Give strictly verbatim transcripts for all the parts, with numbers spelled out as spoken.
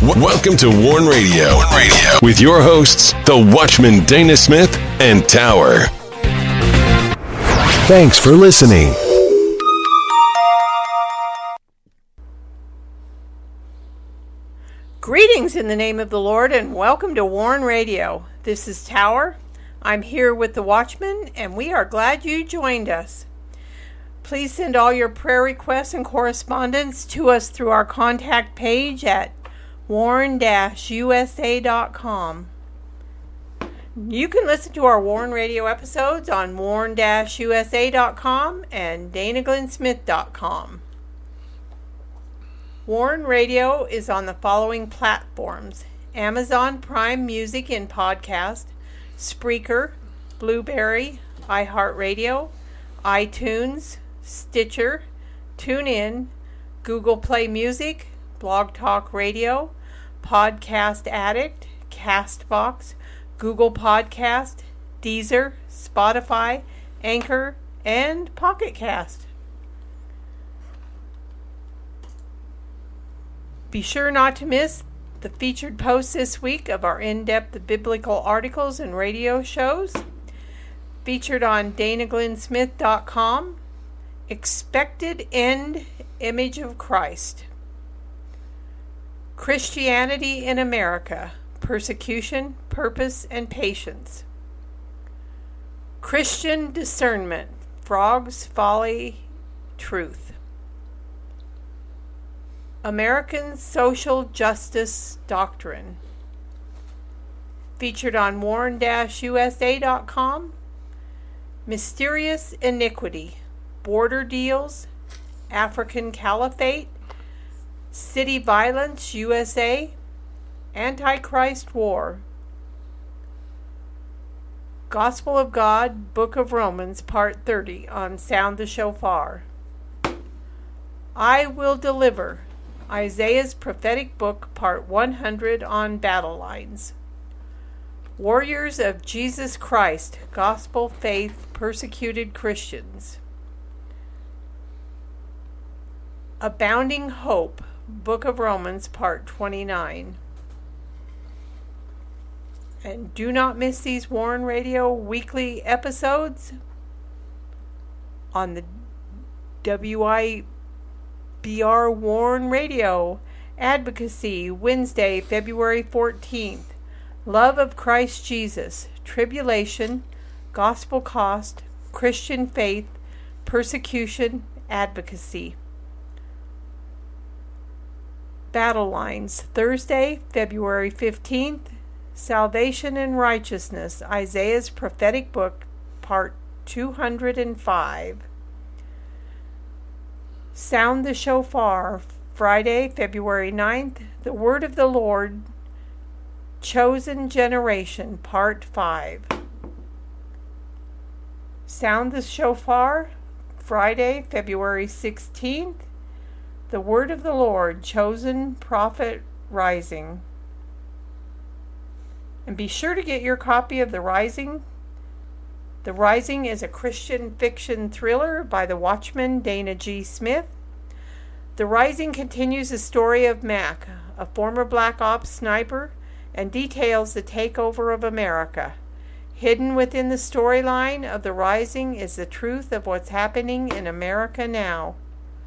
W- welcome to Warn Radio. Warn Radio with your hosts, the Watchman Dana Smith and Tower. Thanks for listening. Greetings in the name of the Lord and welcome to Warn Radio. This is Tower. I'm here with the Watchman and we are glad you joined us. Please send all your prayer requests and correspondence to us through our contact page at warn dash u s a dot com. You can listen to our Warn Radio episodes on warn dash u s a dot com and dana glenn smith dot com. Warn Radio is on the following platforms: Amazon Prime Music in podcast, Spreaker, Blueberry, iHeartRadio, iTunes, Stitcher, TuneIn, Google Play Music, Blog Talk Radio, Podcast Addict, Castbox, Google Podcast, Deezer, Spotify, Anchor, and Pocket Cast. Be sure not to miss the featured posts this week of our in-depth biblical articles and radio shows. Featured on dana glenn smith dot com, Expected End Image of Christ. Christianity in America, Persecution, Purpose, and Patience. Christian Discernment, Frogs, Folly, Truth. American Social Justice Doctrine. Featured on warn dash u s a dot com, Mysterious Iniquity, Border Deals, African Caliphate, City Violence U S A, Antichrist War. Gospel of God, Book of Romans, Part thirty on Sound the Shofar. I Will Deliver, Isaiah's Prophetic Book, Part one hundred on Battle Lines. Warriors of Jesus Christ, Gospel Faith, Persecuted Christians. Abounding Hope, Book of Romans, Part twenty-nine. And do not miss these Warn Radio weekly episodes on the W I B R Warn Radio Advocacy, Wednesday, February fourteenth. Love of Christ Jesus, Tribulation, Gospel Cost, Christian Faith, Persecution, Advocacy. Battle Lines, Thursday, February fifteenth. Salvation and Righteousness, Isaiah's Prophetic Book, Part two hundred five. Sound the Shofar, Friday, February ninth. The Word of the Lord, Chosen Generation, Part five. Sound the Shofar, Friday, February sixteenth. The Word of the Lord, Chosen Prophet Rising. And be sure to get your copy of The Rising. The Rising is a Christian fiction thriller by the Watchman Dana G. Smith. The Rising continues the story of Mac, a former Black Ops sniper, and details the takeover of America. Hidden within the storyline of The Rising is the truth of what's happening in America now.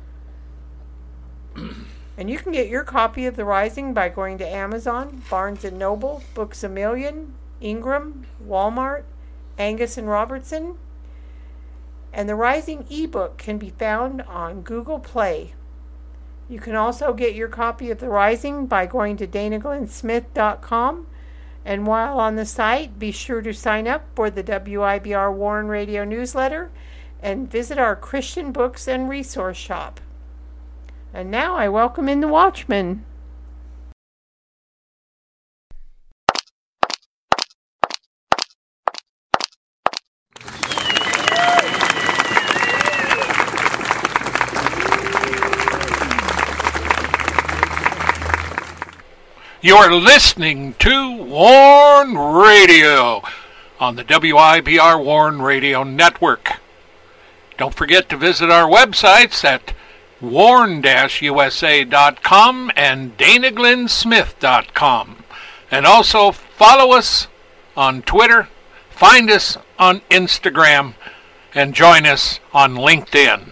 And you can get your copy of The Rising by going to Amazon, Barnes and Noble, Books A Million, Ingram, Walmart, Angus and Robertson. And The Rising ebook can be found on Google Play. You can also get your copy of The Rising by going to dana glenn smith dot com. And while on the site, be sure to sign up for the W I B R Warn Radio newsletter and visit our Christian books and resource shop. And now I welcome in the Watchman. You're listening to Warn Radio on the W I B R Warn Radio Network. Don't forget to visit our websites at warn dash U S A dot com and Dana Glenn Smith dot com. And also follow us on Twitter, find us on Instagram, and join us on LinkedIn.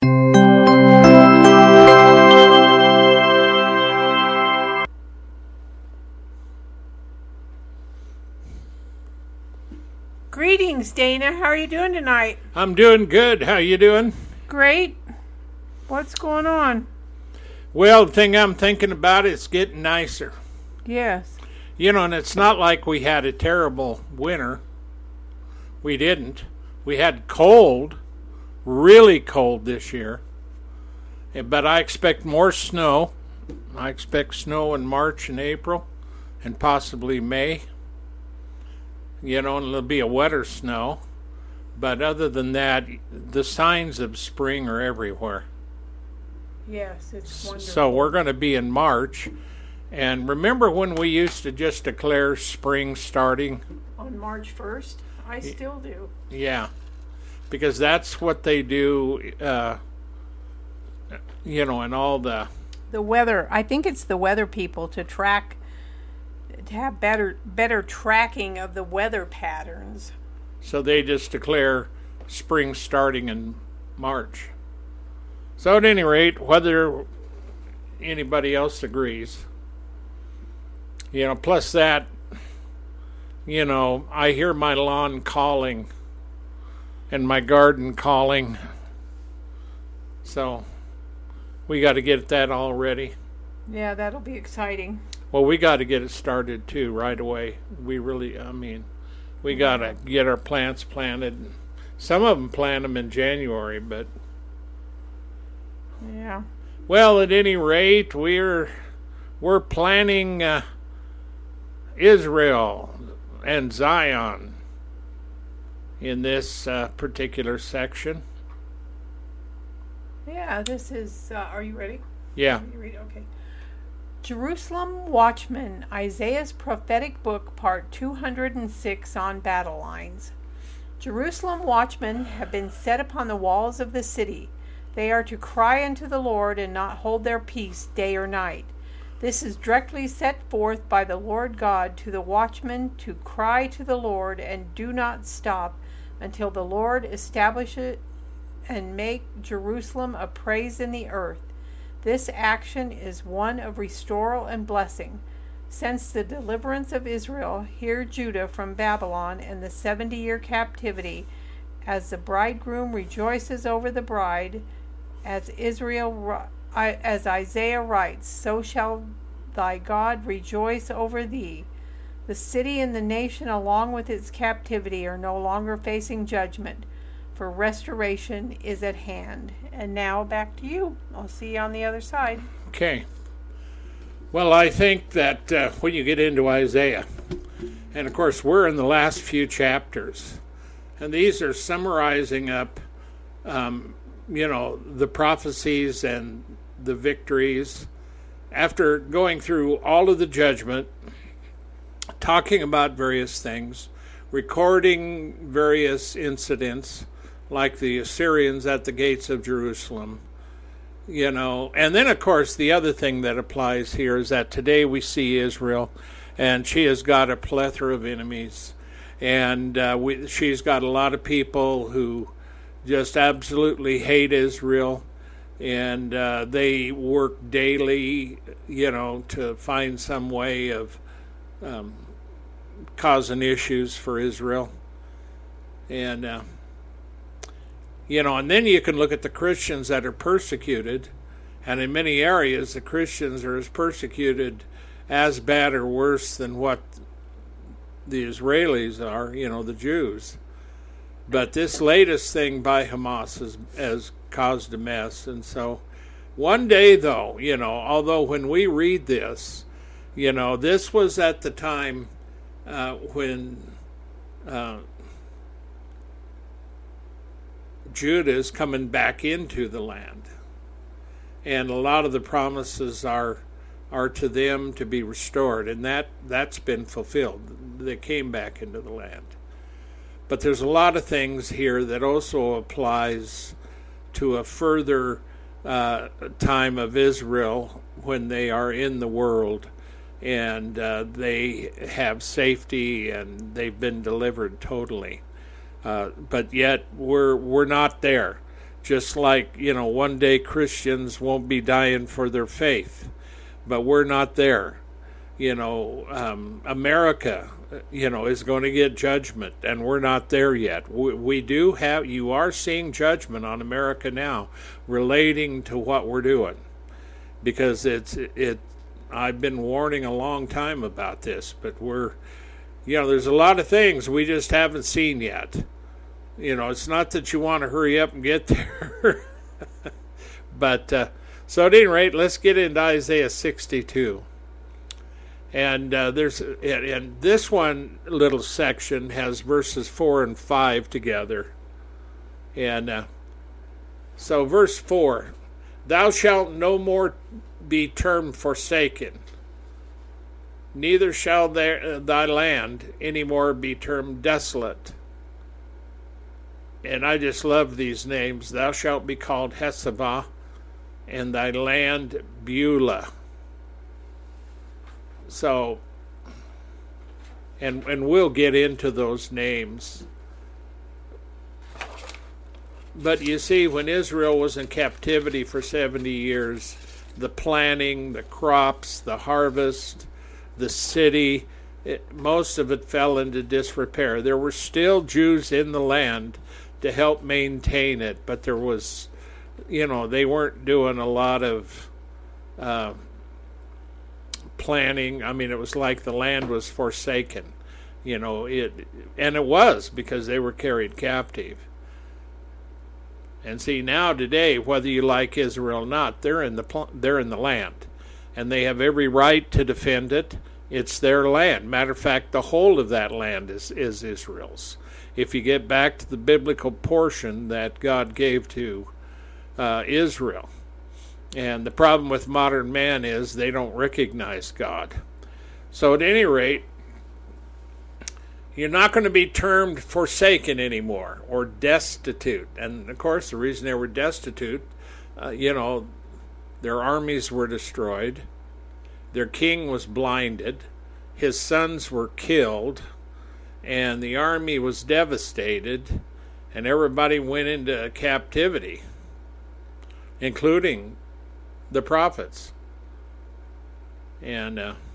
Greetings, Dana. How are you doing tonight? I'm doing good. How you doing? Great. What's going on? Well, the thing I'm thinking about is getting nicer. Yes. You know, and it's not like we had a terrible winter. We didn't. We had cold, really cold this year. But I expect more snow. I expect snow in March and April and possibly May. You know, and it'll be a wetter snow. But other than that, the signs of spring are everywhere. Yes, it's wonderful. So we're going to be in March. And remember when we used to just declare spring starting? On March first? I still do. Yeah. Because that's what they do, uh, you know, in all the... The weather. I think it's the weather people to track... to have better better tracking of the weather patterns. So they just declare spring starting in March. So at any rate, whether anybody else agrees, you know, plus that, you know, I hear my lawn calling and my garden calling. So we got to get that all ready. Yeah, that'll be exciting. Well, we got to get it started, too, right away. We really, I mean, we got to get our plants planted. Some of them plant them in January, but... Yeah. Well, at any rate, we're, we're planning uh, Israel and Zion in this uh, particular section. Yeah, this is, uh, are you ready? Yeah. You read? Okay. Jerusalem Watchman, Isaiah's prophetic book, part two hundred six on battle lines. Jerusalem watchmen have been set upon the walls of the city. They are to cry unto the Lord and not hold their peace day or night. This is directly set forth by the Lord God to the watchmen to cry to the Lord and do not stop until the Lord establish it and make Jerusalem a praise in the earth. This action is one of restoral and blessing. Since the deliverance of Israel, hear Judah from Babylon and the seventy-year captivity, as the bridegroom rejoices over the bride, as Israel, as Isaiah writes, so shall thy God rejoice over thee. The city and the nation, along with its captivity, are no longer facing judgment, for restoration is at hand. And now back to you. I'll see you on the other side. Okay. Well, I think that uh, when you get into Isaiah, and of course we're in the last few chapters, and these are summarizing up, um, you know, the prophecies and the victories. After going through all of the judgment, talking about various things, recording various incidents, like the Assyrians at the gates of Jerusalem, you know. And then, of course, the other thing that applies here is that today we see Israel, and she has got a plethora of enemies. And uh, we, she's got a lot of people who just absolutely hate Israel, and uh, they work daily, you know, to find some way of um, causing issues for Israel. And... Uh, You know, and then you can look at the Christians that are persecuted, and in many areas the Christians are as persecuted as bad or worse than what the Israelis are, you know, the Jews. But this latest thing by Hamas has, has caused a mess. And so one day, though, you know, although when we read this, you know, this was at the time uh, when... Uh, Judah is coming back into the land, and a lot of the promises are are to them to be restored, and that that's been fulfilled. They came back into the land. But there's a lot of things here that also applies to a further uh, time of Israel when they are in the world and uh, they have safety and they've been delivered totally. Uh, but yet we're we're not there. Just like, you know, one day Christians won't be dying for their faith, but we're not there. You know, um, America, you know, is going to get judgment, and we're not there yet. We, we do have, you are seeing judgment on America now relating to what we're doing, because it's, it, I've been warning a long time about this, but we're, you know, there's a lot of things we just haven't seen yet. You know, it's not that you want to hurry up and get there. but, uh, so at any rate, let's get into Isaiah sixty-two. And uh, there's, and this one little section has verses four and five together. And uh, so verse four, thou shalt no more be termed forsaken, neither shall there, thy land any more be termed desolate. And I just love these names. Thou shalt be called Hesavah, and thy land Beulah. So, and and we'll get into those names. But you see, when Israel was in captivity for seventy years, the planting, the crops, the harvest, the city, it, most of it fell into disrepair. There were still Jews in the land to help maintain it, but there was, you know, they weren't doing a lot of uh, planning. I mean, it was like the land was forsaken, you know, it, and it was because they were carried captive. And see, now today, whether you like Israel or not, they're in the pl- they're in the land, and they have every right to defend it. It's their land. Matter of fact, the whole of that land is, is Israel's. If you get back to the biblical portion that God gave to uh, Israel. And the problem with modern man is they don't recognize God. So at any rate, you're not going to be termed forsaken anymore or destitute. And of course, the reason they were destitute, uh, you know, their armies were destroyed, their king was blinded, his sons were killed, and the army was devastated, and everybody went into captivity, including the prophets. And uh,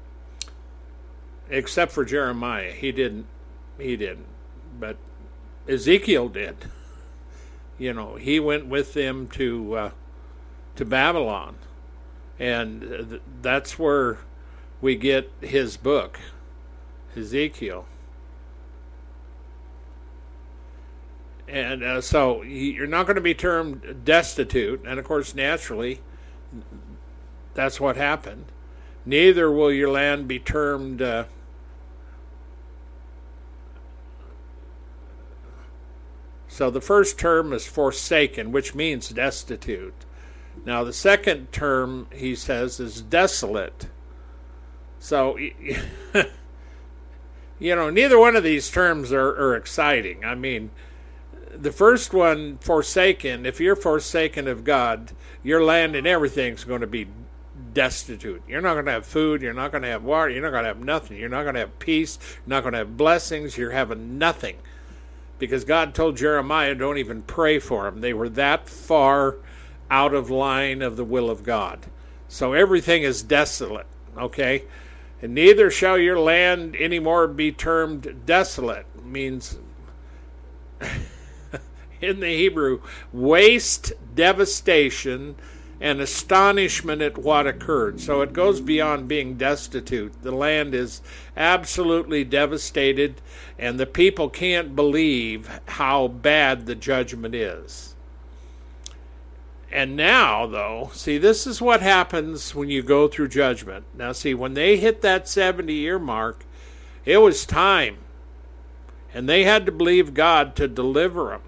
except for Jeremiah, he didn't. He didn't. But Ezekiel did. You know, he went with them to uh, to Babylon, and th- that's where we get his book, Ezekiel. And uh, so you're not going to be termed destitute, and of course, naturally, that's what happened. Neither will your land be termed uh, so the first term is forsaken, which means destitute. Now the second term, he says, is desolate. So, you know, neither one of these terms are, are exciting. I mean, the first one, forsaken, if you're forsaken of God, your land and everything's going to be destitute. You're not going to have food. You're not going to have water. You're not going to have nothing. You're not going to have peace. You're not going to have blessings. You're having nothing. Because God told Jeremiah, don't even pray for them. They were that far out of line of the will of God. So everything is desolate, okay? And neither shall your land anymore be termed desolate. It means, in the Hebrew, waste, devastation, and astonishment at what occurred. So it goes beyond being destitute. The land is absolutely devastated, and the people can't believe how bad the judgment is. And now, though, see, this is what happens when you go through judgment. Now, see, when they hit that seventy-year mark, it was time. And they had to believe God to deliver them.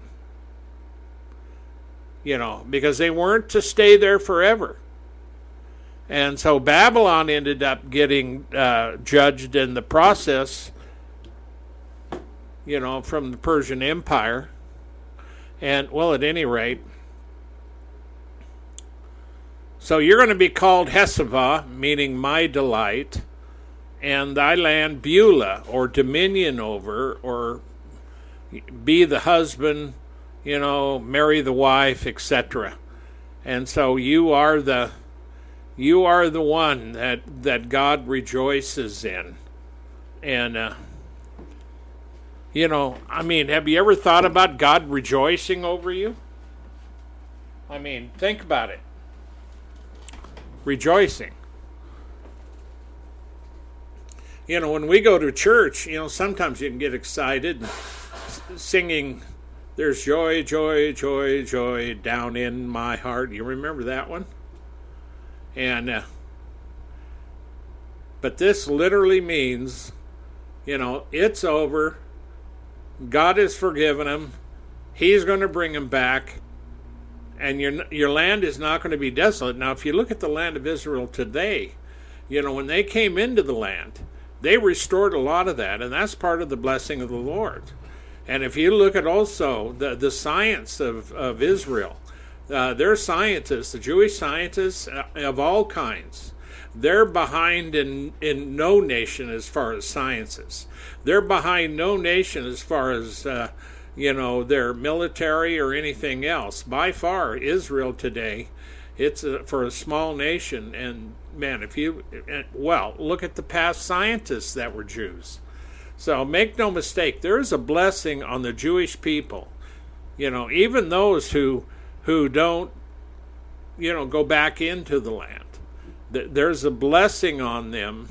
You know, because they weren't to stay there forever. And so Babylon ended up getting uh, judged in the process, you know, from the Persian Empire. And, well, at any rate, So you're going to be called Hesavah, meaning my delight, and thy land Beulah, or dominion over, or be the husband, you know, marry the wife, et cetera. And so you are the you are the one that that God rejoices in. And uh, you know, I mean, have you ever thought about God rejoicing over you? I mean, think about it. Rejoicing. You know, when we go to church, you know, sometimes you can get excited singing, there's joy, joy, joy, joy down in my heart. You remember that one? And, uh, but this literally means, you know, it's over. God has forgiven him. He's going to bring him back. And your your land is not going to be desolate. Now, if you look at the land of Israel today, you know, when they came into the land, they restored a lot of that, and that's part of the blessing of the Lord. And if you look at also the, the science of, of Israel, uh, their scientists, the Jewish scientists of all kinds, they're behind in, in no nation as far as sciences. They're behind no nation as far as, uh, you know, their military or anything else. By far, Israel today, it's a, for a small nation. And man, if you, well, look at the past scientists that were Jews. So make no mistake, there is a blessing on the Jewish people. You know, even those who who don't, you know, go back into the land. There's a blessing on them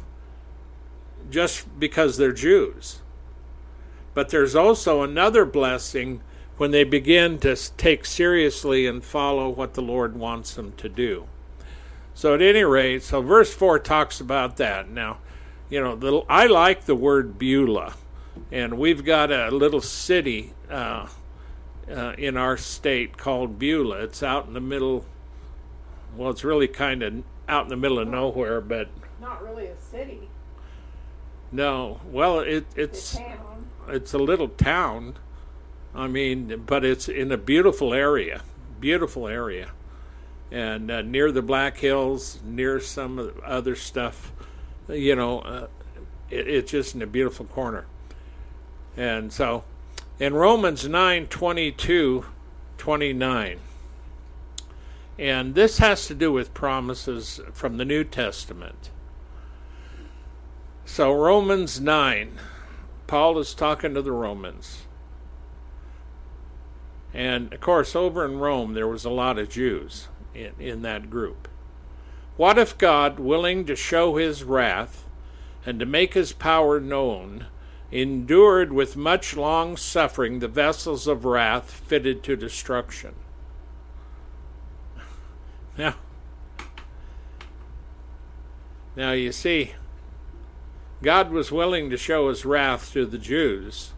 just because they're Jews. But there's also another blessing when they begin to take seriously and follow what the Lord wants them to do. So at any rate, so verse four talks about that. Now, you know, the, I like the word Beulah, and we've got a little city uh, uh, in our state called Beulah. It's out in the middle, well, it's really kind of out in the middle of nowhere, but... Not really a city. No, well, it, it's... It's a town. It's a little town, I mean, but it's in a beautiful area, beautiful area, and uh, near the Black Hills, near some of the other stuff, you know, uh, it, it's just in a beautiful corner. And so, in Romans nine twenty-two, twenty-nine, and this has to do with promises from the New Testament. So Romans nine, Paul is talking to the Romans. And, of course, over in Rome, there was a lot of Jews in, in that group. What if God, willing to show his wrath and to make his power known, endured with much long suffering the vessels of wrath fitted to destruction? Now, now you see, God was willing to show his wrath to the Jews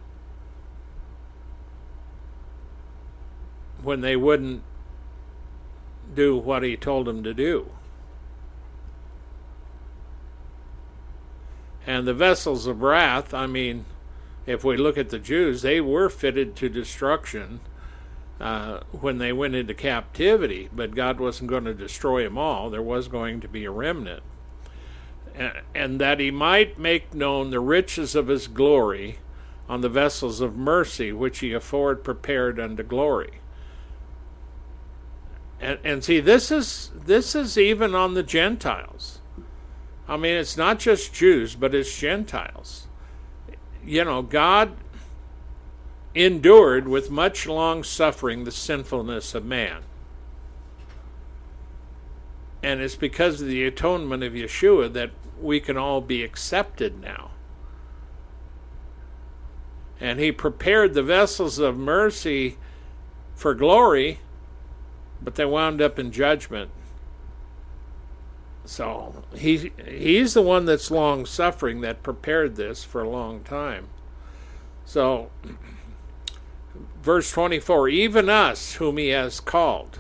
when they wouldn't do what he told them to do. And the vessels of wrath, I mean, if we look at the Jews, they were fitted to destruction uh, when they went into captivity, but God wasn't going to destroy them all. There was going to be a remnant. And that he might make known the riches of his glory on the vessels of mercy, which he afore prepared unto glory. And, and see, this is this is even on the Gentiles. I mean, it's not just Jews, but it's Gentiles. You know, God endured with much long suffering the sinfulness of man. And it's because of the atonement of Yeshua that we can all be accepted now. And he prepared the vessels of mercy for glory, but they wound up in judgment. So he he's the one that's long suffering, that prepared this for a long time. So verse twenty-four, even us whom he has called.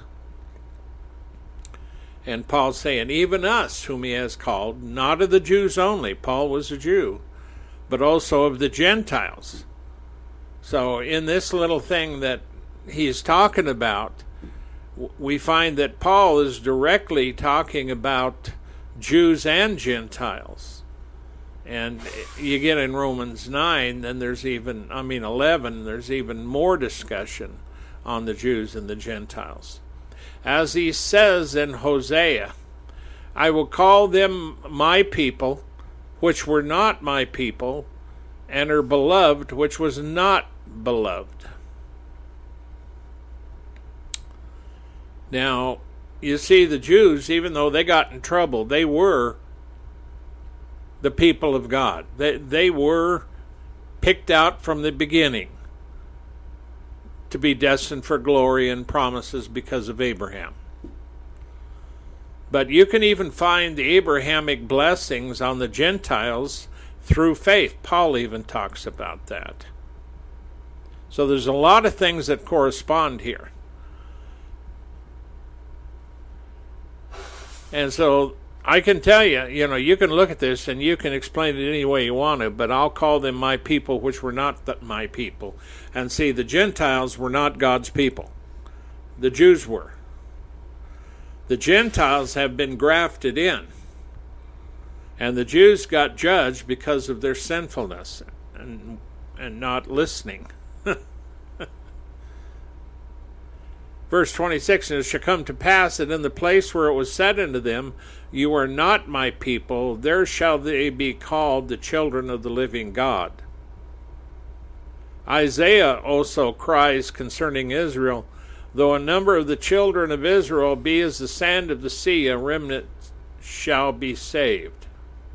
And Paul's saying, even us whom he has called, not of the Jews only, Paul was a Jew, but also of the Gentiles. So in this little thing that he's talking about, we find that Paul is directly talking about Jews and Gentiles. And you get in Romans nine, then there's even, I mean eleven, there's even more discussion on the Jews and the Gentiles. As he says in Hosea, I will call them my people, which were not my people, and are beloved, which was not beloved. Now, you see, the Jews, even though they got in trouble, they were the people of God. They, they were picked out from the beginning to be destined for glory and promises because of Abraham. But you can even find the Abrahamic blessings on the Gentiles through faith. Paul even talks about that. So there's a lot of things that correspond here. And so I can tell you, you know, you can look at this and you can explain it any way you want to, but I'll call them my people, which were not the, my people. And see, the Gentiles were not God's people. The Jews were. The Gentiles have been grafted in. And the Jews got judged because of their sinfulness and, and not listening. Verse twenty-six, and it shall come to pass that in the place where it was said unto them, you are not my people, there shall they be called the children of the living God. Isaiah also cries concerning Israel, though a number of the children of Israel be as the sand of the sea, a remnant shall be saved.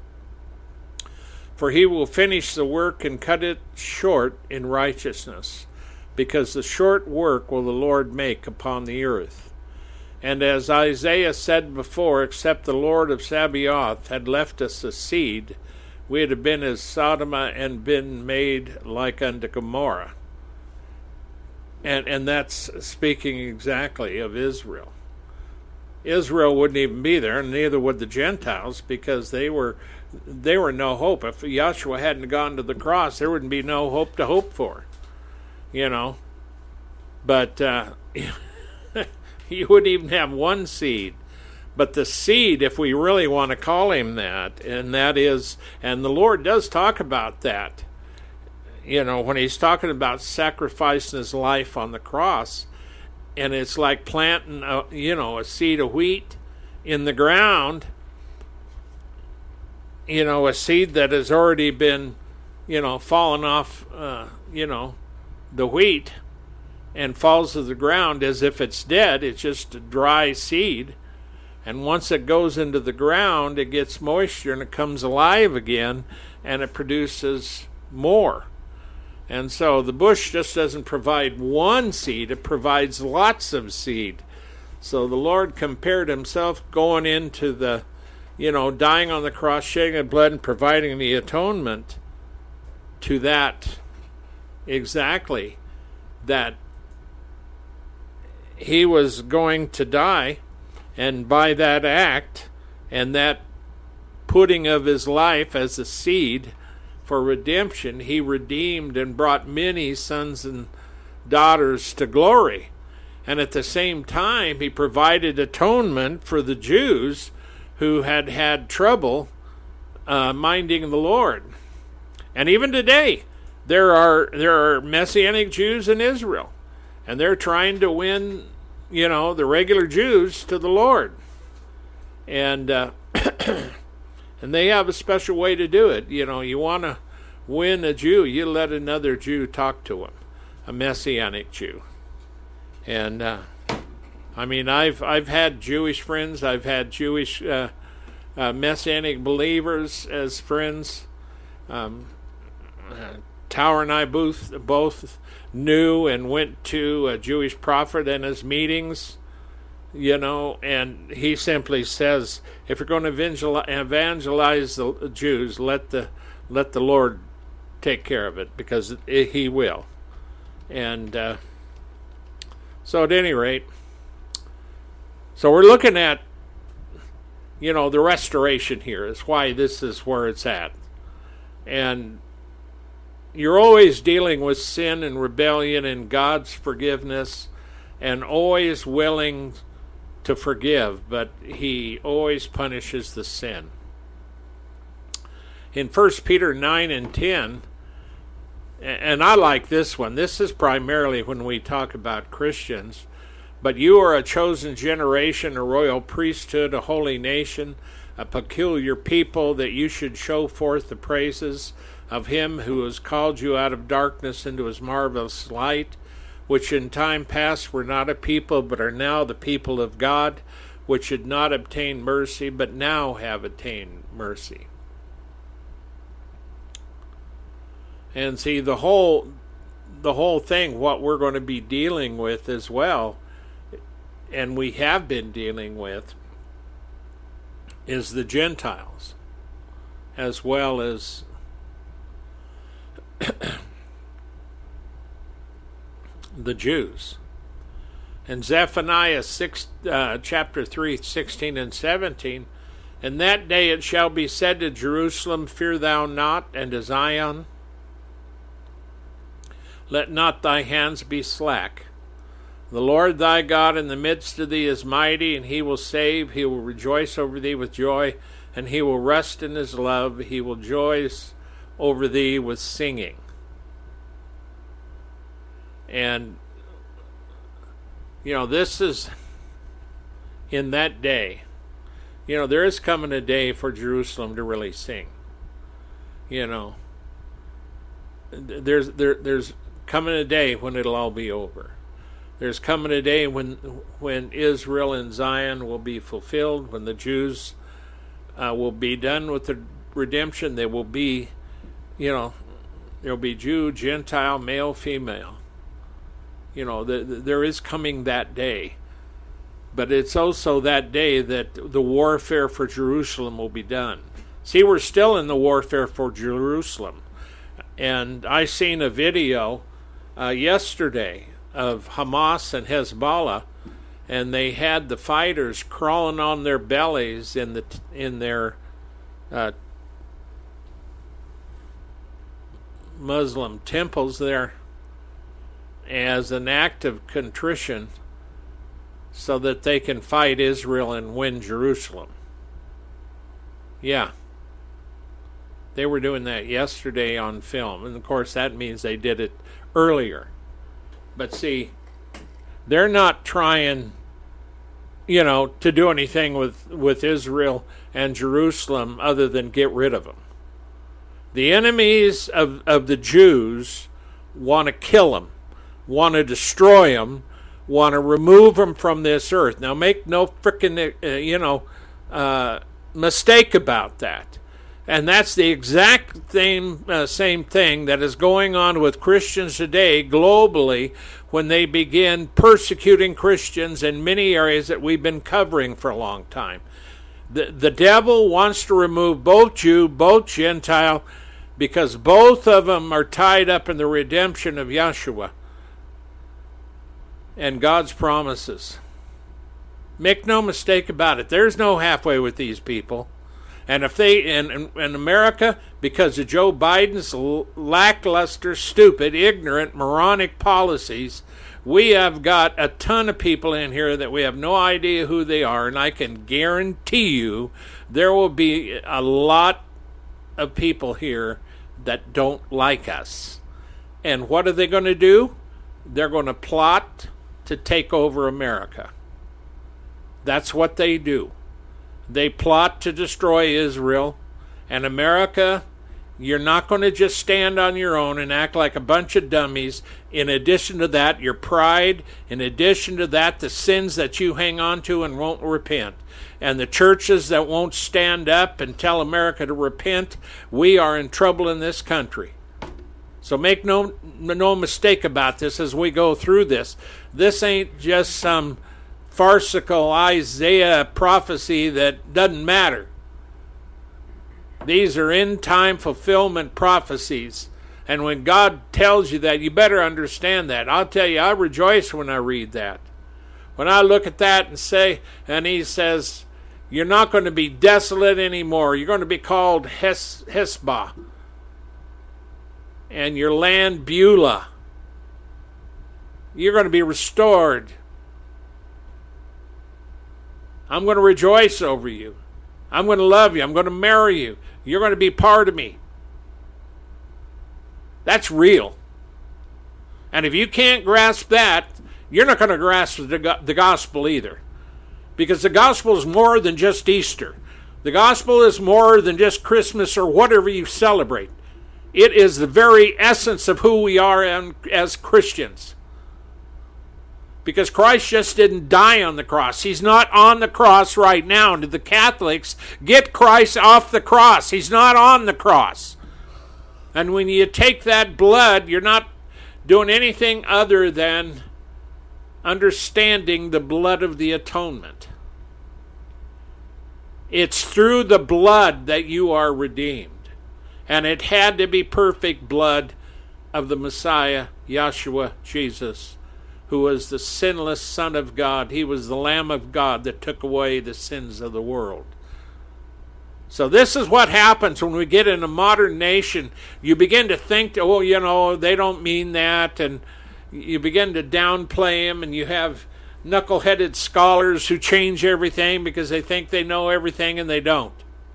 For he will finish the work and cut it short in righteousness, because the short work will the Lord make upon the earth. And as Isaiah said before, except the Lord of Sabaoth had left us a seed, we had have been as Sodom and been made like unto Gomorrah. And and that's speaking exactly of Israel. Israel wouldn't even be there, and neither would the Gentiles, because they were they were no hope. If Yahshua hadn't gone to the cross, there wouldn't be no hope to hope for. You know, but uh, you wouldn't even have one seed. But the seed, if we really want to call him that, and that is, and the Lord does talk about that, you know, when he's talking about sacrificing his life on the cross, and it's like planting, a, you know, a seed of wheat in the ground, you know, a seed that has already been, you know, fallen off, uh, you know, the wheat and falls to the ground as if it's dead. It's just a dry seed. And once it goes into the ground, it gets moisture and it comes alive again and it produces more. And so the bush just doesn't provide one seed, it provides lots of seed. So the Lord compared himself going into the, you know, dying on the cross, shedding the blood and providing the atonement to that. Exactly, that he was going to die, and by that act and that putting of his life as a seed for redemption, he redeemed and brought many sons and daughters to glory. And at the same time, he provided atonement for the Jews who had had trouble uh, minding the Lord. And even today, There are there are Messianic Jews in Israel, and they're trying to win, you know, the regular Jews to the Lord, and uh, and they have a special way to do it. You know, you want to win a Jew, you let another Jew talk to him, a Messianic Jew, and uh, I mean, I've I've had Jewish friends, I've had Jewish uh, uh, Messianic believers as friends. Um, uh, Tower and I both, both knew and went to a Jewish prophet in his meetings, you know, and he simply says, if you're going to evangelize, evangelize the Jews, let the let the Lord take care of it, because it, he will. And uh, so at any rate, so we're looking at, you know, the restoration here is why this is where it's at. And you're always dealing with sin and rebellion and God's forgiveness and always willing to forgive, but he always punishes the sin. In First Peter nine and ten, and I like this one. This is primarily when we talk about Christians. But you are a chosen generation, a royal priesthood, a holy nation, a peculiar people, that you should show forth the praises of him who has called you out of darkness into his marvelous light, which in time past were not a people, but are now the people of God, which had not obtained mercy, but now have attained mercy. And see, the whole the whole thing, what we're going to be dealing with as well, and we have been dealing with, is the Gentiles, as well as the Jews. And Zephaniah six, uh, chapter three, sixteen and seventeen, in that day it shall be said to Jerusalem, fear thou not, and to Zion, let not thy hands be slack. The Lord thy God in the midst of thee is mighty, and he will save. He will rejoice over thee with joy, and he will rest in his love. He will rejoice over thee with singing. And, you know, this is in that day. You know, there is coming a day for Jerusalem to really sing. You know, there's there there's coming a day when it'll all be over. There's coming a day when when Israel and Zion will be fulfilled, when the Jews uh, will be done with the redemption. They will be, you know, there will be Jew, Gentile, male, female. You know, the, the, there is coming that day. But it's also that day that the warfare for Jerusalem will be done. See, we're still in the warfare for Jerusalem. And I seen a video uh, yesterday of Hamas and Hezbollah, and they had the fighters crawling on their bellies in the in their uh, Muslim temples there as an act of contrition, so that they can fight Israel and win Jerusalem. Yeah. They were doing that yesterday on film. And of course that means they did it earlier. But see, they're not trying, you know, to do anything with, with Israel and Jerusalem other than get rid of them. The enemies of, of the Jews want to kill them, want to destroy them, want to remove them from this earth. Now, make no frickin', uh, you know, uh, mistake about that. And that's the exact same, uh, same thing that is going on with Christians today globally when they begin persecuting Christians in many areas that we've been covering for a long time. The, the devil wants to remove both Jew, both Gentile, because both of them are tied up in the redemption of Yeshua and God's promises. Make no mistake about it. There's no halfway with these people. And if they, in, in, in America, because of Joe Biden's lackluster, stupid, ignorant, moronic policies, we have got a ton of people in here that we have no idea who they are, and I can guarantee you there will be a lot of people here that don't like us. And what are they going to do? They're going to plot to take over America. That's what they do. They plot to destroy Israel. And America, you're not going to just stand on your own and act like a bunch of dummies. In addition to that, your pride. In addition to that, the sins that you hang on to and won't repent. And the churches that won't stand up and tell America to repent. We are in trouble in this country. So make no no mistake about this as we go through this. This ain't just some farcical Isaiah prophecy that doesn't matter. These are end-time fulfillment prophecies. And when God tells you that, you better understand that. I'll tell you, I rejoice when I read that. When I look at that and say, and he says, you're not going to be desolate anymore. You're going to be called Hes- Hesbah. And your land Beulah. You're going to be restored. I'm going to rejoice over you. I'm going to love you. I'm going to marry you. You're going to be part of me. That's real. And if you can't grasp that, you're not going to grasp the, the gospel either. Because the gospel is more than just Easter. The gospel is more than just Christmas or whatever you celebrate. It is the very essence of who we are as Christians. Because Christ just didn't die on the cross. He's not on the cross right now. And to the Catholics, get Christ off the cross. He's not on the cross. And when you take that blood, you're not doing anything other than understanding the blood of the atonement. It's through the blood that you are redeemed. And it had to be perfect blood of the Messiah, Yeshua, Jesus, who was the sinless Son of God. He was the Lamb of God that took away the sins of the world. So this is what happens when we get in a modern nation. You begin to think, oh, you know, they don't mean that, and you begin to downplay them, and you have knuckle-headed scholars who change everything because they think they know everything and they don't.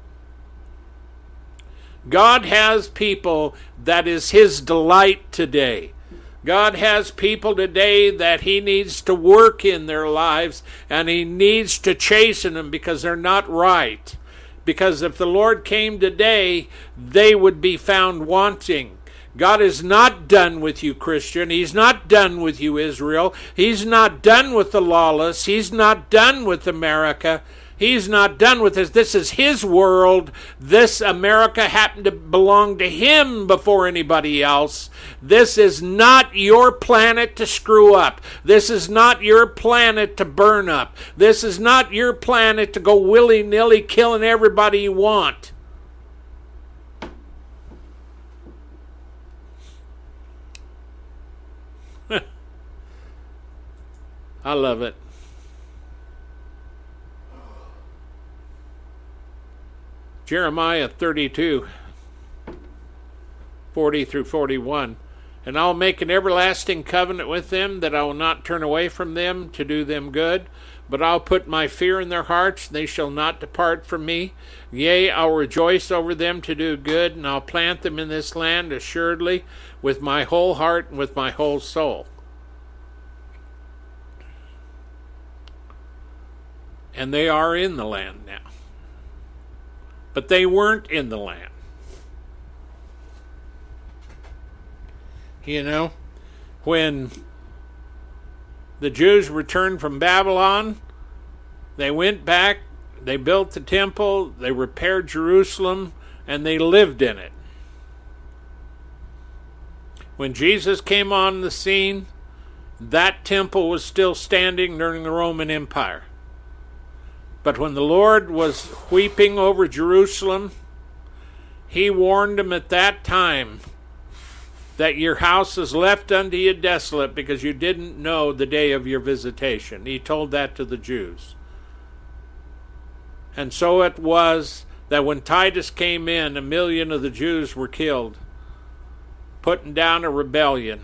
God has people that is His delight today. God has people today that He needs to work in their lives, and He needs to chasten them because they're not right. Because if the Lord came today, they would be found wanting. God is not done with you, Christian. He's not done with you, Israel. He's not done with the lawless. He's not done with America. He's not done with this. This is His world. This America happened to belong to Him before anybody else. This is not your planet to screw up. This is not your planet to burn up. This is not your planet to go willy-nilly killing everybody you want. I love it. Jeremiah thirty-two, forty through forty-one. And I'll make an everlasting covenant with them, that I will not turn away from them to do them good. But I'll put my fear in their hearts, and they shall not depart from me. Yea, I'll rejoice over them to do good, and I'll plant them in this land assuredly with my whole heart and with my whole soul. And they are in the land now. But they weren't in the land. You know, when the Jews returned from Babylon, they went back, they built the temple, they repaired Jerusalem, and they lived in it. When Jesus came on the scene, that temple was still standing during the Roman Empire. But when the Lord was weeping over Jerusalem, He warned them at that time that your house is left unto you desolate because you didn't know the day of your visitation. He told that to the Jews. And so it was that when Titus came in, a million of the Jews were killed, putting down a rebellion.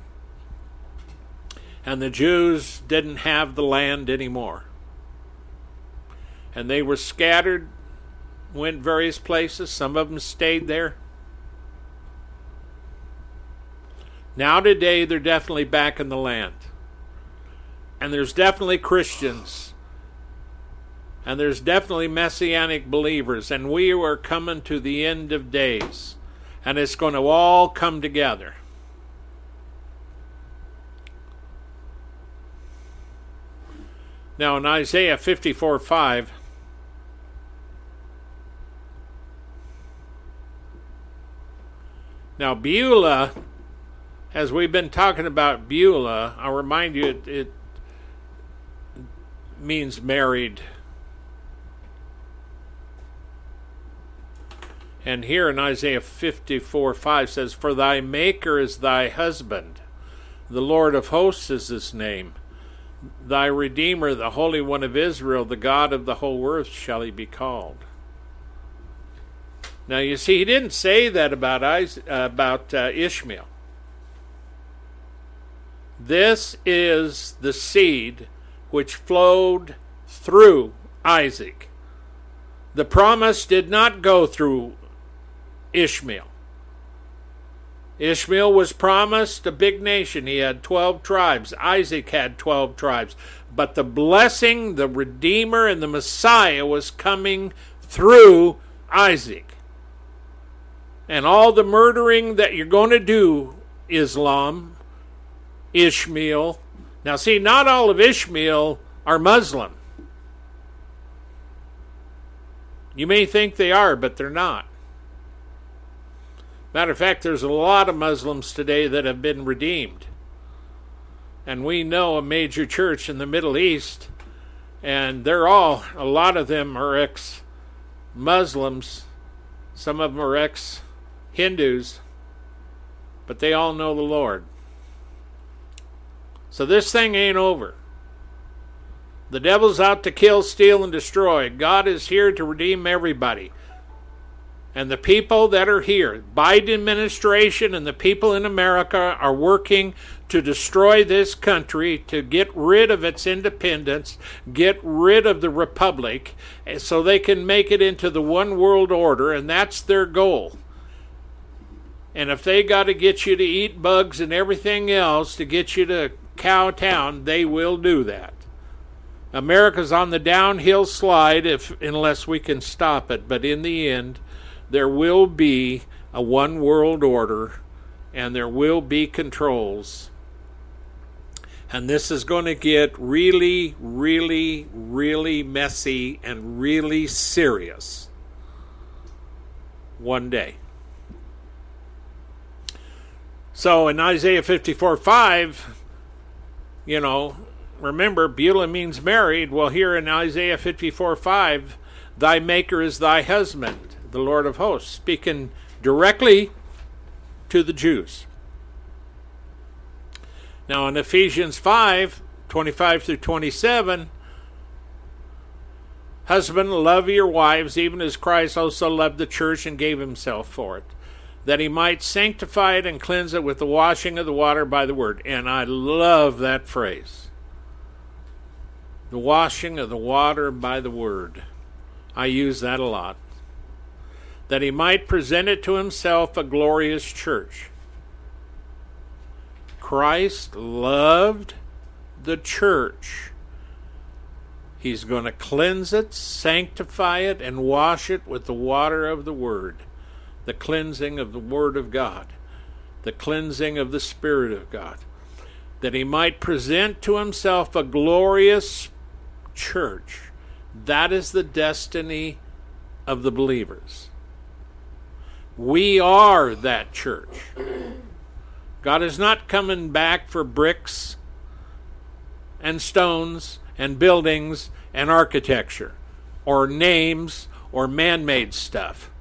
And the Jews didn't have the land anymore. And they were scattered, went various places. Some of them stayed there. Now today, they're definitely back in the land. And there's definitely Christians. And there's definitely Messianic believers. And we are coming to the end of days. And it's going to all come together. Now in Isaiah fifty-four five, now Beulah, as we've been talking about Beulah, I'll remind you it, it means married. And here in Isaiah fifty-four five says, For thy Maker is thy husband, the Lord of hosts is his name. Thy Redeemer, the Holy One of Israel, the God of the whole earth shall he be called. Now you see, he didn't say that about Isaac, uh, about uh, Ishmael. This is the seed which flowed through Isaac. The promise did not go through Ishmael. Ishmael was promised a big nation. He had twelve tribes. Isaac had twelve tribes. But the blessing, the Redeemer, and the Messiah was coming through Isaac. And all the murdering that you're going to do, Islam, Ishmael. Now see, not all of Ishmael are Muslim. You may think they are, but they're not. Matter of fact, there's a lot of Muslims today that have been redeemed. And we know a major church in the Middle East, and they're all, a lot of them are ex-Muslims. Some of them are ex-Hindus, but they all know the Lord. So this thing ain't over. The devil's out to kill, steal, and destroy. God is here to redeem everybody. And the people that are here, Biden administration and the people in America are working to destroy this country, to get rid of its independence, get rid of the republic, so they can make it into the one world order, and that's their goal. And if they got to get you to eat bugs and everything else to get you to cow town, they will do that. America's on the downhill slide if unless we can stop it. But in the end, there will be a one world order, and there will be controls. And this is going to get really, really, really messy and really serious one day. So in Isaiah fifty-four five, you know, remember, Beulah means married. Well, here in Isaiah fifty-four five, thy maker is thy husband, the Lord of hosts, speaking directly to the Jews. Now in Ephesians five twenty-five through twenty-seven, husband, love your wives, even as Christ also loved the church and gave himself for it, that he might sanctify it and cleanse it with the washing of the water by the word. And I love that phrase. The washing of the water by the word. I use that a lot. That he might present it to himself a glorious church. Christ loved the church. He's going to cleanse it, sanctify it, and wash it with the water of the word. The cleansing of the word of God. The cleansing of the Spirit of God. That he might present to himself a glorious church. That is the destiny of the believers. We are that church. God is not coming back for bricks and stones and buildings and architecture or names or man-made stuff.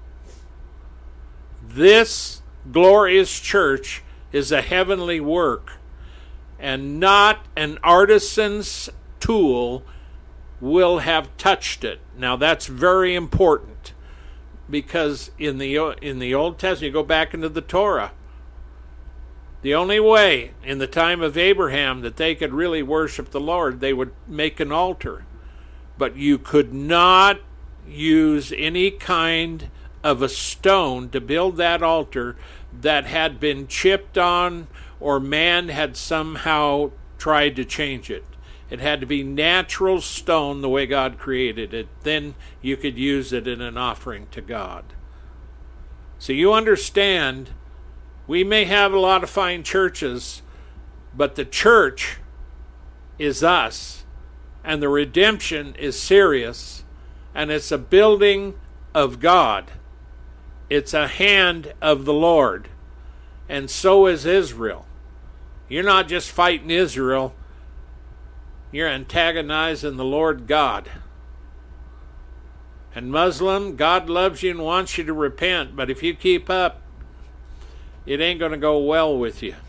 This glorious church is a heavenly work and not an artisan's tool will have touched it. Now that's very important, because in the in the Old Testament, you go back into the Torah, the only way in the time of Abraham that they could really worship the Lord, they would make an altar. But you could not use any kind of a stone to build that altar that had been chipped on or man had somehow tried to change it. It had to be natural stone the way God created it. Then you could use it in an offering to God. So you understand, we may have a lot of fine churches, but the church is us. And the redemption is serious. And it's a building of God. It's a hand of the Lord. And so is Israel. You're not just fighting Israel. You're antagonizing the Lord God. And Muslim, God loves you and wants you to repent. But if you keep up, it ain't going to go well with you.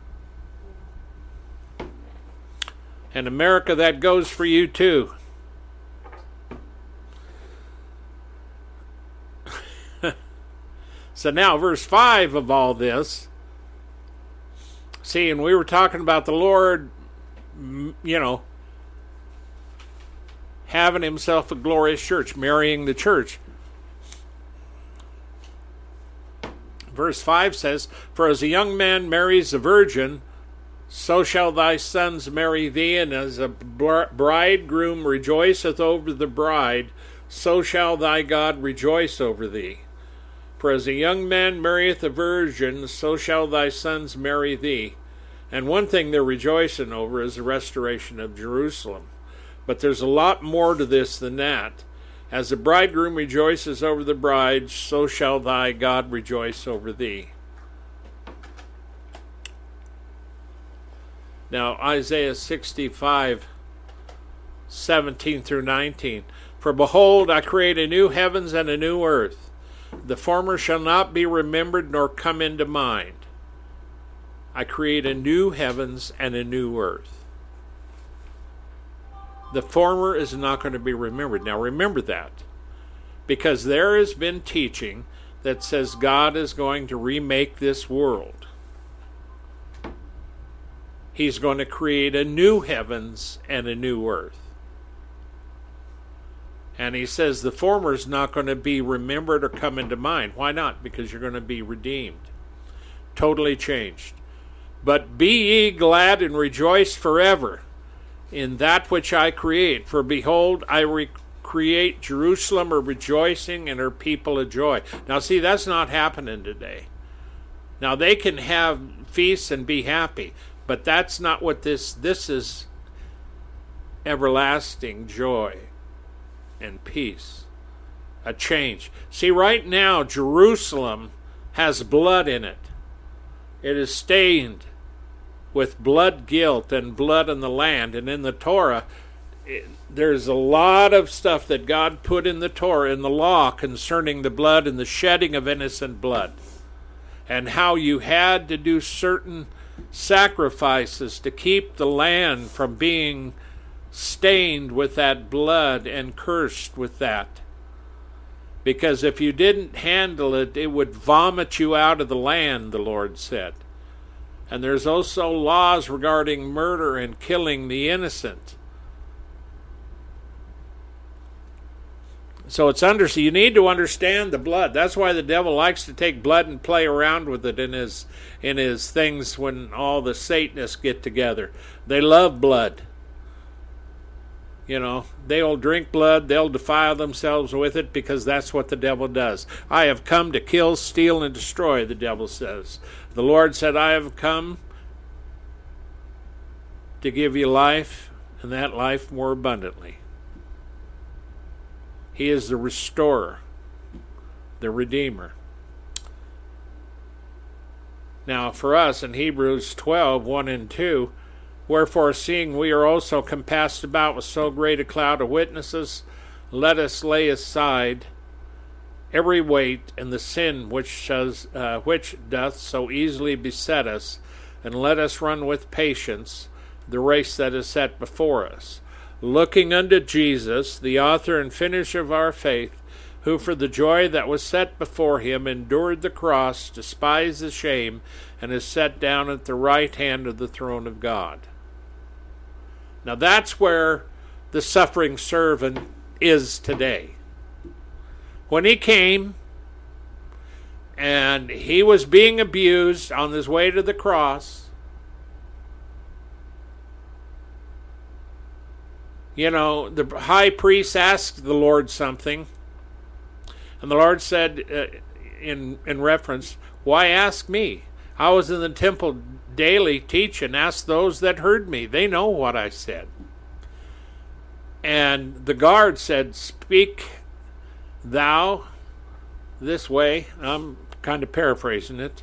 And America, that goes for you too. So now, verse five of all this. See, and we were talking about the Lord, you know, having himself a glorious church, marrying the church. Verse five says, "For as a young man marries a virgin, so shall thy sons marry thee, and as a bridegroom rejoiceth over the bride, so shall thy God rejoice over thee. For as a young man marrieth a virgin, so shall thy sons marry thee." And one thing they're rejoicing over is the restoration of Jerusalem. But there's a lot more to this than that. As the bridegroom rejoices over the bride, so shall thy God rejoice over thee. Now, Isaiah sixty-five, seventeen through nineteen. "For behold, I create a new heavens and a new earth. The former shall not be remembered nor come into mind. I create a new heavens and a new earth." The former is not going to be remembered. Now remember that, because there has been teaching that says God is going to remake this world. He's going to create a new heavens and a new earth. And he says the former is not going to be remembered or come into mind. Why not? Because you're going to be redeemed. Totally changed. "But be ye glad and rejoice forever in that which I create. For behold, I re- create Jerusalem a rejoicing and her people a joy." Now see, that's not happening today. Now they can have feasts and be happy, but that's not what this, this is everlasting joy and peace. A change. See, right now, Jerusalem has blood in it. It is stained with blood guilt and blood in the land. And in the Torah, it, there's a lot of stuff that God put in the Torah, in the law, concerning the blood and the shedding of innocent blood. And how you had to do certain sacrifices to keep the land from being stained with that blood and cursed with that. Because if you didn't handle it, it would vomit you out of the land, the Lord said. And there's also laws regarding murder and killing the innocent. So it's under. So you need to understand the blood. That's why the devil likes to take blood and play around with it in his in his things when all the Satanists get together. They love blood. You know, they'll drink blood, they'll defile themselves with it, because that's what the devil does. "I have come to kill, steal, and destroy," the devil says. The Lord said, "I have come to give you life, and that life more abundantly." He is the restorer, the redeemer. Now for us in Hebrews twelve, one and two, "Wherefore, seeing we are also compassed about with so great a cloud of witnesses, let us lay aside every weight and the sin which does, uh, which doth so easily beset us, and let us run with patience the race that is set before us, looking unto Jesus, the author and finisher of our faith, who for the joy that was set before him endured the cross, despised the shame, and is set down at the right hand of the throne of God." Now that's where the suffering servant is today. When he came and he was being abused on his way to the cross, you know, the high priest asked the Lord something, and the Lord said, uh, in, in reference, "Why ask me? I was in the temple daily teaching. Ask those that heard me. They know what I said." And the guard said, "Speak thou this way." I'm kind of paraphrasing it.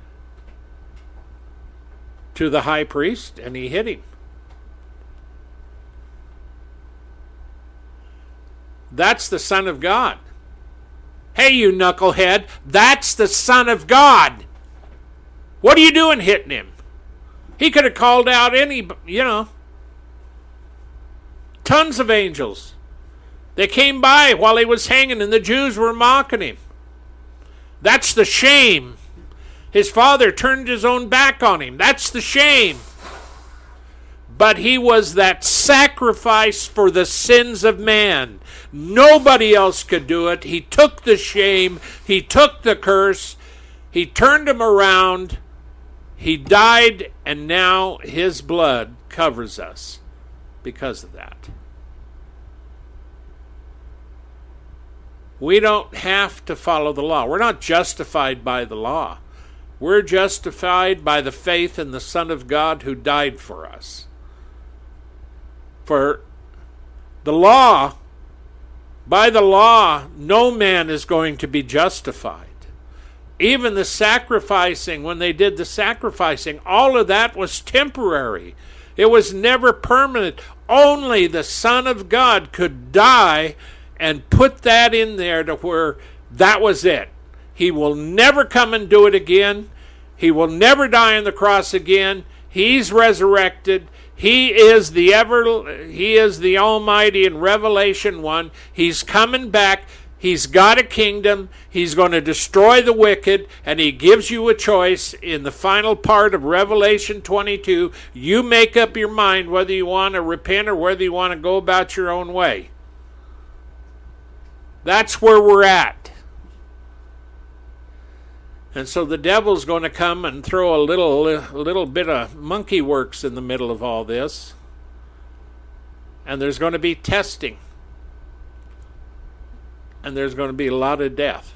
To the high priest, and he hit him. That's the Son of God. Hey, you knucklehead, that's the Son of God. What are you doing hitting him? He could have called out any, you know, tons of angels. They came by while he was hanging, and the Jews were mocking him. That's the shame. His father turned his own back on him. That's the shame. but he was that sacrifice for the sins of man. Nobody else could do it. He took the shame. He took the curse. He turned him around. He died, and now his blood covers us because of that. We don't have to follow the law. We're not justified by the law. We're justified by the faith in the Son of God who died for us. For the law, by the law, no man is going to be justified. Even the sacrificing, when they did the sacrificing, all of that was temporary. It was never permanent. Only the Son of God could die and put that in there to where that was it. He will never come and do it again. He will never die on the cross again. He's resurrected. He is the ever, he is the Almighty in Revelation one. He's coming back. He's got a kingdom. He's going to destroy the wicked, and he gives you a choice in the final part of Revelation twenty-two. You make up your mind whether you want to repent or whether you want to go about your own way. That's where we're at. And so the devil's going to come and throw a little, a little bit of monkey works in the middle of all this. And there's going to be testing. And there's going to be a lot of death.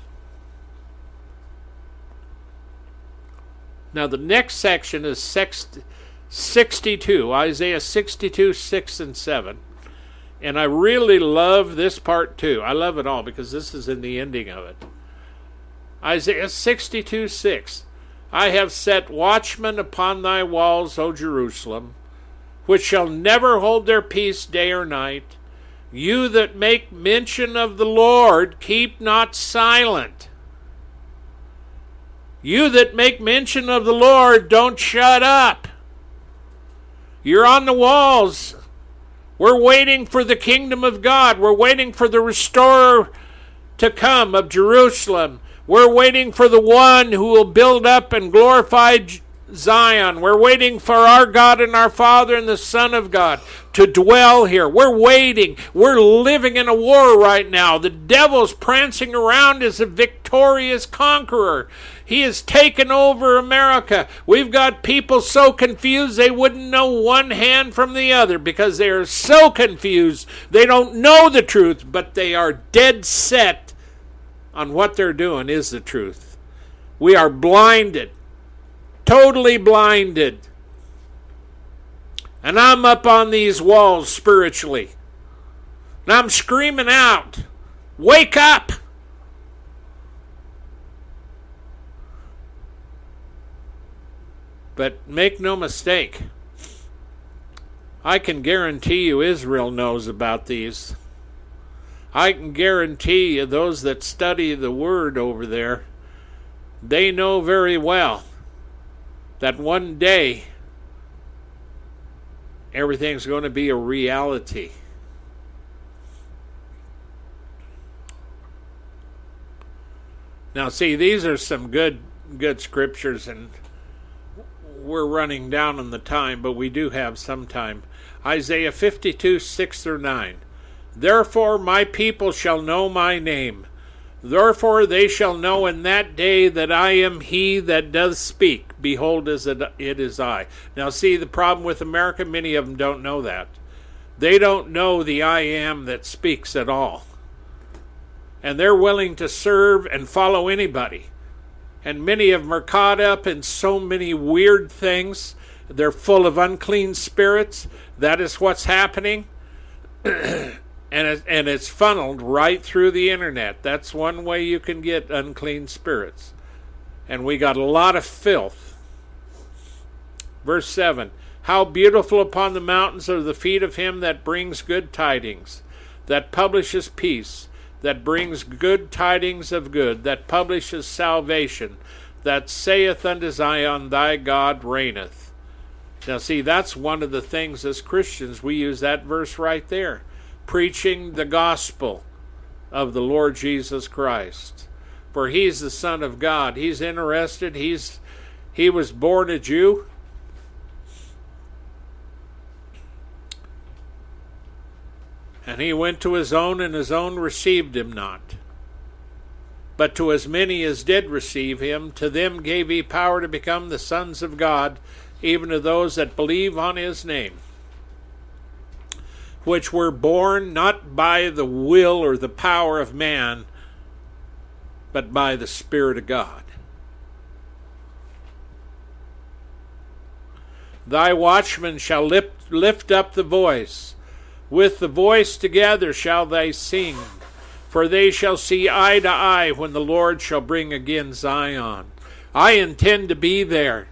Now the next section is sixty-two, Isaiah sixty-two, six and seven. And I really love this part too. I love it all because this is in the ending of it. Isaiah sixty-two, six. I have set watchmen upon thy walls, O Jerusalem, which shall never hold their peace day or night. You that make mention of the Lord, keep not silent. You that make mention of the Lord, don't shut up. You're on the walls. We're waiting for the kingdom of God. We're waiting for the restorer to come of Jerusalem. We're waiting for the one who will build up and glorify Zion. We're waiting for our God and our Father and the Son of God to dwell here. We're waiting. We're living in a war right now. The devil's prancing around as a victorious conqueror. He has taken over America. We've got people so confused they wouldn't know one hand from the other because they are so confused. They don't know the truth, but they are dead set on what they're doing is the truth. We are blinded. Totally blinded. And I'm up on these walls spiritually. And I'm screaming out, wake up! But make no mistake, I can guarantee you Israel knows about these. I can guarantee you those that study the Word over there, they know very well that one day everything's going to be a reality. Now see, these are some good good scriptures, and we're running down on the time, but we do have some time. Isaiah fifty-two, six through nine. Therefore my people shall know my name. Therefore they shall know in that day that I am he that does speak. Behold, as it is I. Now see, the problem with America, many of them don't know that. They don't know the I am that speaks at all. And they're willing to serve and follow anybody. And many of them are caught up in so many weird things. They're full of unclean spirits. That is what's happening. And, it, and it's funneled right through the internet. That's one way you can get unclean spirits. And we got a lot of filth. Verse seven. How beautiful upon the mountains are the feet of him that brings good tidings, that publishes peace, that brings good tidings of good, that publishes salvation, that saith unto Zion, thy God reigneth. Now see, that's one of the things as Christians, we use that verse right there. Preaching the gospel of the Lord Jesus Christ. For he's the Son of God. He's interested. He's He was born a Jew. And he went to his own, and his own received him not. But to as many as did receive him, to them gave he power to become the sons of God, even to those that believe on his name, which were born not by the will or the power of man, but by the Spirit of God. Thy watchmen shall lift, lift up the voice. With the voice together shall they sing. For they shall see eye to eye when the Lord shall bring again Zion. I intend to be there.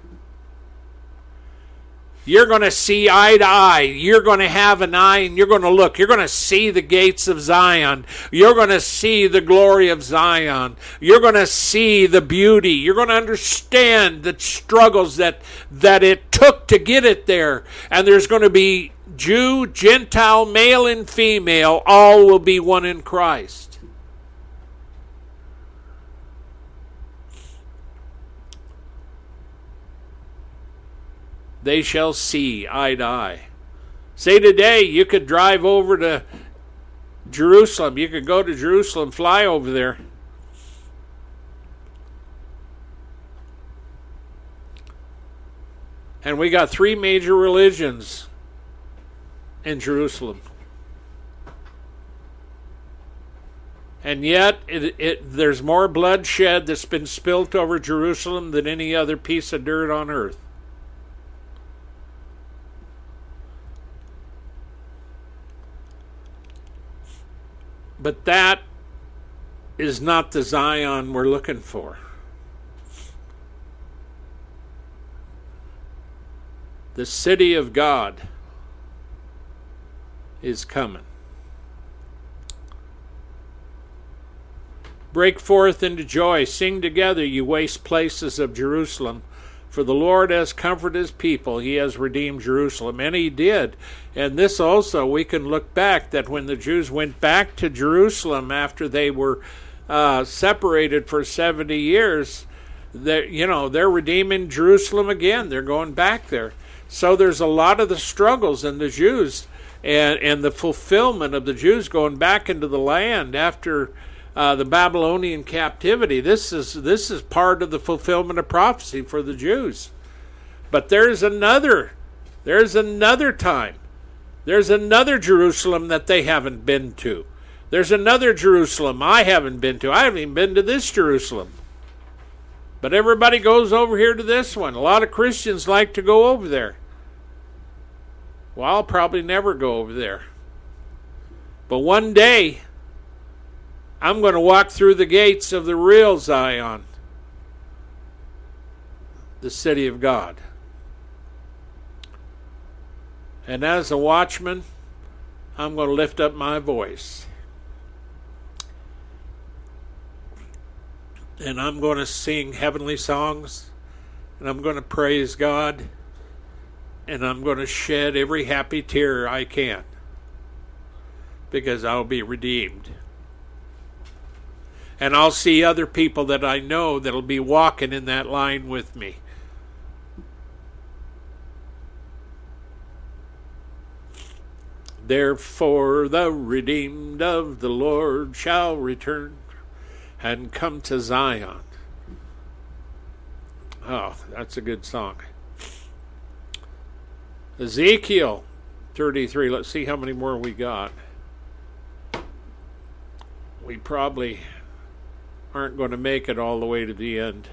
You're going to see eye to eye. You're going to have an eye and you're going to look. You're going to see the gates of Zion. You're going to see the glory of Zion. You're going to see the beauty. You're going to understand the struggles that, that it took to get it there. And there's going to be Jew, Gentile, male and female. All will be one in Christ. They shall see eye to eye. Say today you could drive over to Jerusalem. You could go to Jerusalem, fly over there. And we got three major religions in Jerusalem. And yet it, it, there's more bloodshed that's been spilt over Jerusalem than any other piece of dirt on earth. But that is not the Zion we're looking for. The city of God is coming. Break forth into joy. Sing together, you waste places of Jerusalem. For the Lord has comforted his people. He has redeemed Jerusalem. And he did. And this also, we can look back that when the Jews went back to Jerusalem after they were uh, separated for seventy years, that you know, they're redeeming Jerusalem again. They're going back there. So there's a lot of the struggles in the Jews and, and the fulfillment of the Jews going back into the land after Uh, the Babylonian captivity. This is this is part of the fulfillment of prophecy for the Jews. But there's another, there's another time. There's another Jerusalem that they haven't been to. There's another Jerusalem I haven't been to. I haven't even been to this Jerusalem. But everybody goes over here to this one. A lot of Christians like to go over there. Well, I'll probably never go over there. But one day, I'm going to walk through the gates of the real Zion, the city of God. And as a watchman, I'm going to lift up my voice. And I'm going to sing heavenly songs, and I'm going to praise God, and I'm going to shed every happy tear I can, because I'll be redeemed. And I'll see other people that I know that'll be walking in that line with me. Therefore the redeemed of the Lord shall return and come to Zion. Oh, that's a good song. Ezekiel thirty-three. Let's see how many more we got. We probably aren't going to make it all the way to the end.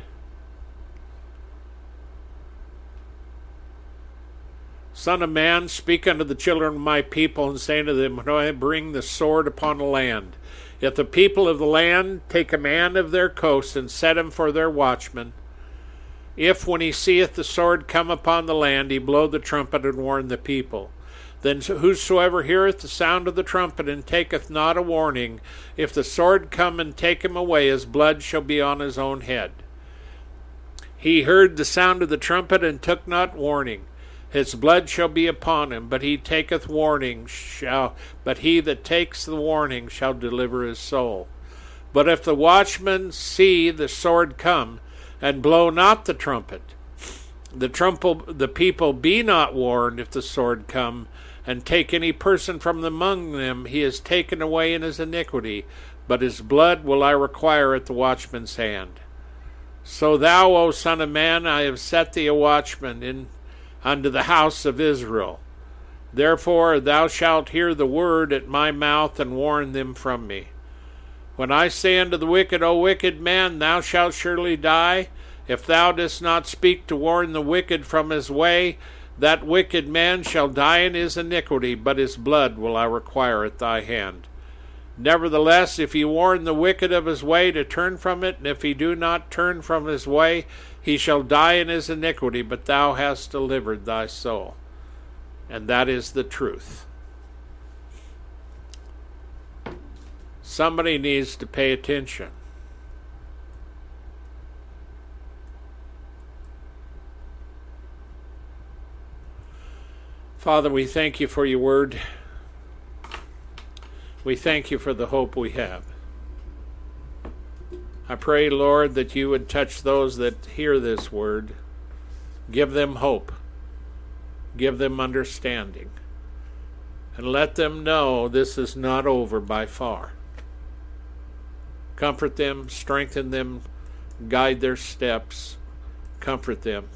Son of man, speak unto the children of my people, and say unto them, when I bring the sword upon the land, if the people of the land take command of their coasts, and set him for their watchman, if when he seeth the sword come upon the land, he blow the trumpet and warn the people, then whosoever heareth the sound of the trumpet and taketh not a warning, if the sword come and take him away, his blood shall be on his own head. He heard the sound of the trumpet and took not warning, his blood shall be upon him. But he taketh warning shall, but he that takes the warning shall deliver his soul. But if the watchman see the sword come and blow not the trumpet, the trumpet, the people be not warned if the sword come and take any person from among them, he is taken away in his iniquity, but his blood will I require at the watchman's hand. So thou, O son of man, I have set thee a watchman in unto the house of Israel. Therefore thou shalt hear the word at my mouth, and warn them from me. When I say unto the wicked, O wicked man, thou shalt surely die, if thou dost not speak to warn the wicked from his way, that wicked man shall die in his iniquity, but his blood will I require at thy hand. Nevertheless, if he warn the wicked of his way to turn from it, and if he do not turn from his way, he shall die in his iniquity, but thou hast delivered thy soul. And that is the truth. Somebody needs to pay attention. Father, we thank you for your word. We thank you for the hope we have. I pray, Lord, that you would touch those that hear this word. Give them hope. Give them understanding. And let them know this is not over by far. Comfort them, strengthen them, guide their steps, comfort them.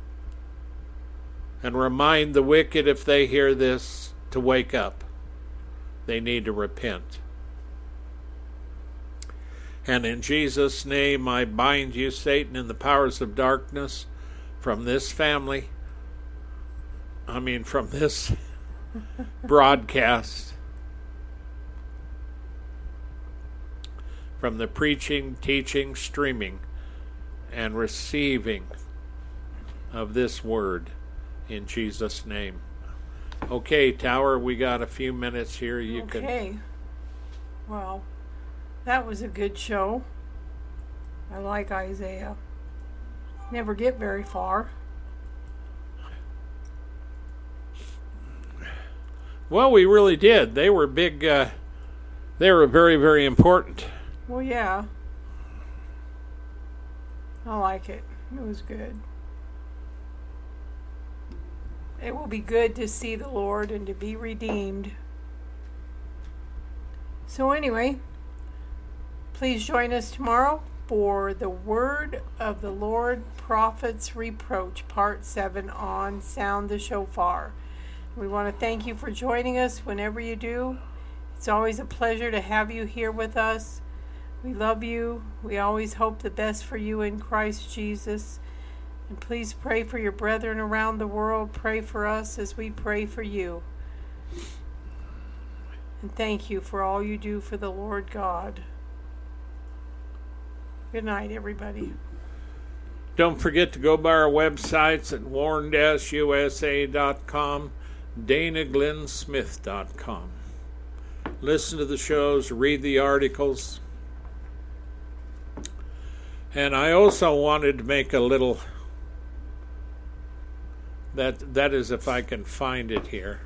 And remind the wicked, if they hear this, to wake up. They need to repent. And in Jesus' name, I bind you, Satan, and the powers of darkness from this family. I mean, from this broadcast. From the preaching, teaching, streaming, and receiving of this word in Jesus' name. Okay, Tower, we got a few minutes here. You okay. can. Okay. Well, that was a good show. I like Isaiah. Never get very far. Well, we really did. They were big. Uh, they were very, very important. Well, yeah. I like it. It was good. It will be good to see the Lord and to be redeemed. So anyway, please join us tomorrow for the Word of the Lord, Prophet's Reproach, Part seven on Sound the Shofar. We want to thank you for joining us whenever you do. It's always a pleasure to have you here with us. We love you. We always hope the best for you in Christ Jesus. And please pray for your brethren around the world. Pray for us as we pray for you. And thank you for all you do for the Lord God. Good night, everybody. Don't forget to go by our websites at warn dash U S A dot com, Dana Glenn Smith dot com. Listen to the shows, read the articles. And I also wanted to make a little... That that is, if I can find it here.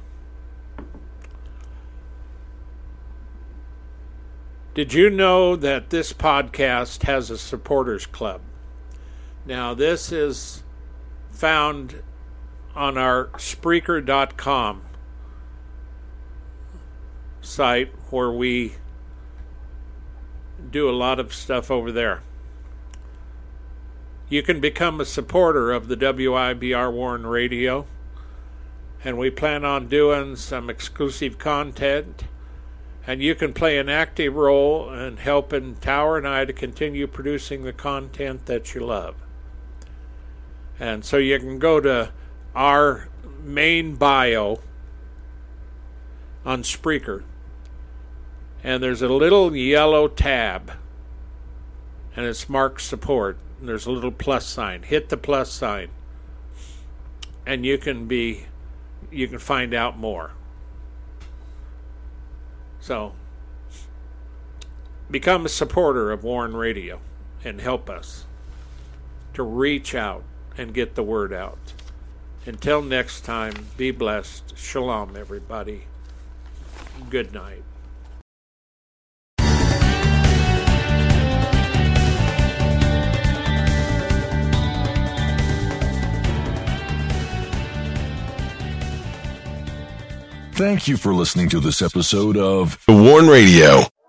Did you know that this podcast has a supporters club? Now, this is found on our Spreaker dot com site, where we do a lot of stuff over there. You can become a supporter of the W I B R Warren Radio, and we plan on doing some exclusive content, and you can play an active role in helping Tower and I to continue producing the content that you love. And so you can go to our main bio on Spreaker, and there's a little yellow tab, and it's marked support. There's a little plus sign. Hit the plus sign, and you can be, you can find out more. So, become a supporter of Warren Radio and help us to reach out and get the word out. Until next time, be blessed. Shalom, everybody. Good night. Thank you for listening to this episode of The Warn Radio.